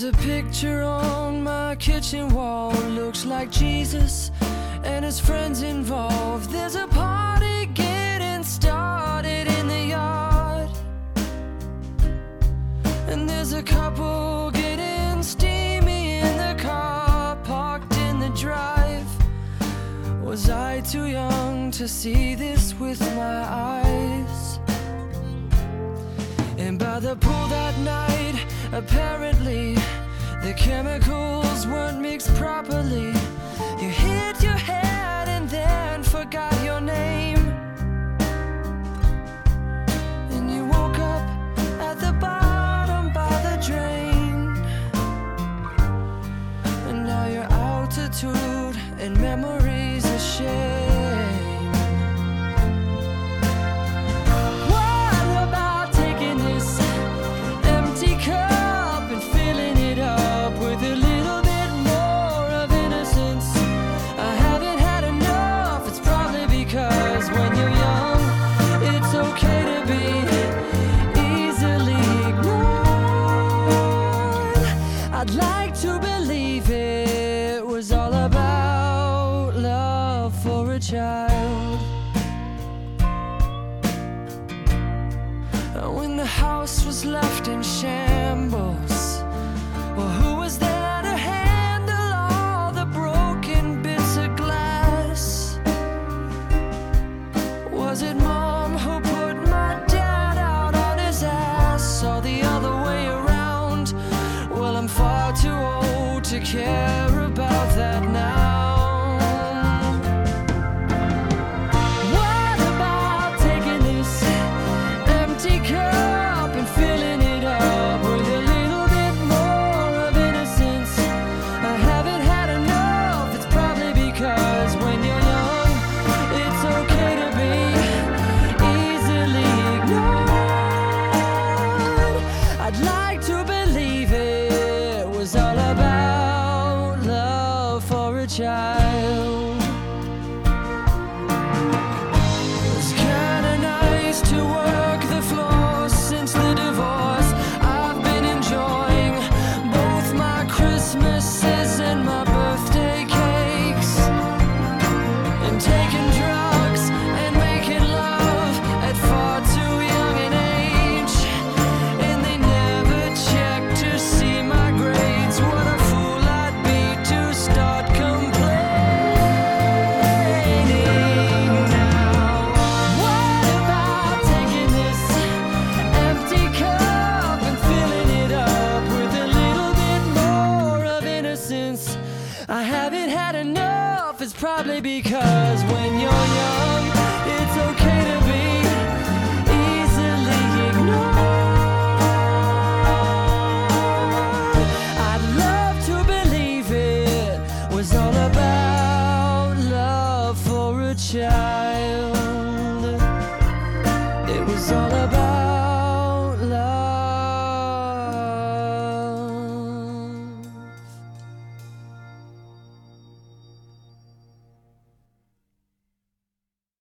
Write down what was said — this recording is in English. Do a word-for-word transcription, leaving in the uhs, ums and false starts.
There's a picture on my kitchen wall, looks like Jesus and his friends involved. There's a party getting started in the yard, and there's a couple getting steamy in the car parked in the drive. Was I too young to see this with my eyes? And by the pool that night, apparently the chemicals weren't mixed properly. You hit your head and then forgot your name, and you woke up at the bottom by the drain. And now your altitude and memories are shame. I'd like to believe it was all about love for a child. When the house was left in shambles, well, who was there to handle all the broken bits of glass? Was it Mom who put my dad out on his ass, or the other way around? Well, I'm far too old to care about that now. What about taking this empty cup and filling it up with a little bit more of innocence? I haven't had enough. It's probably because when you're young, it's okay to be easily ignored. I'd like to believe it was all about love for a child. It's kinda nice to work the floor since the divorce. I've been enjoying both my Christmases and my birthday cakes, and taking drugs and making love at far too young an age. And they never check to see my grades. What a fool I'd be to start complaining now. What about taking this empty cup and filling it up with a little bit more of innocence? I haven't had enough. It's probably because when you're young,